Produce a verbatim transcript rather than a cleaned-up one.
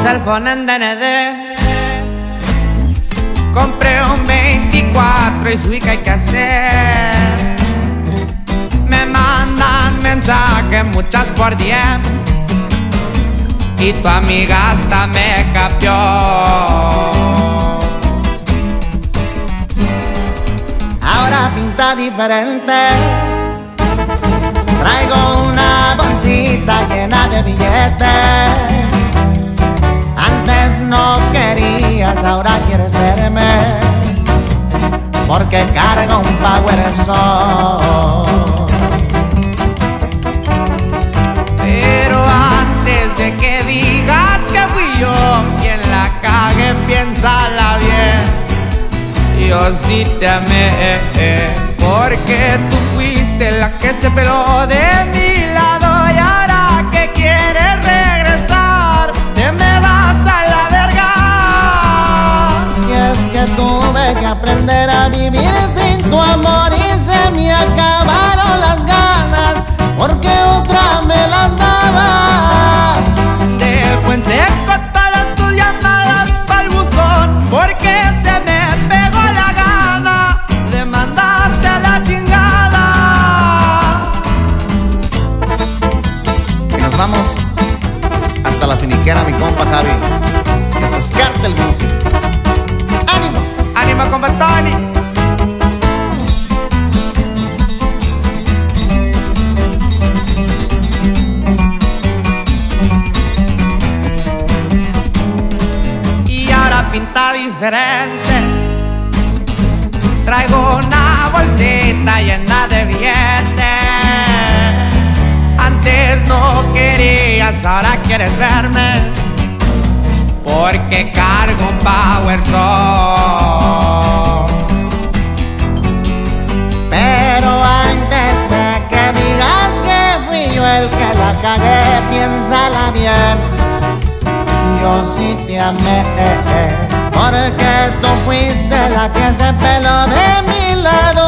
cellphone en D N D. Compré un veinticuatro y subí que hay que hacer. Me mandan mensajes muchas por D M y tu amiga hasta me capió. Ahora pinta diferente. Traigo una bolsita llena de billetes. Antes no querías, ahora quieres verme, porque cargo un Power Soul. Pero antes de que digas que fui yo quien la cague, piénsala bien. Yo sí te amé, porque tú fuiste la que se peló de mi lado. Y ahora que quieres regresar, te me vas a la verga. Y es que tuve que aprender a vivir sin tu amor y se me acabaron las ganas, porque otra me las daba. Dejo en seco todas tus llamadas pa'l buzón, porque se me pegó la gana de mandarte a la chingada. Y nos vamos hasta la finiquera, mi compa Javi, y hasta Scartel Music. ¡Ánimo! ¡Ánimo, compa Tony! Y ahora pinta diferente. Traigo una bolsita llena de billetes. Antes no querías, ahora quieres verme, porque cargo un Power Soul. Pero antes de que digas que fui yo el que la cagué, piénsala bien. Yo sí te amé, porque tú fuiste la que se peló de mi lado.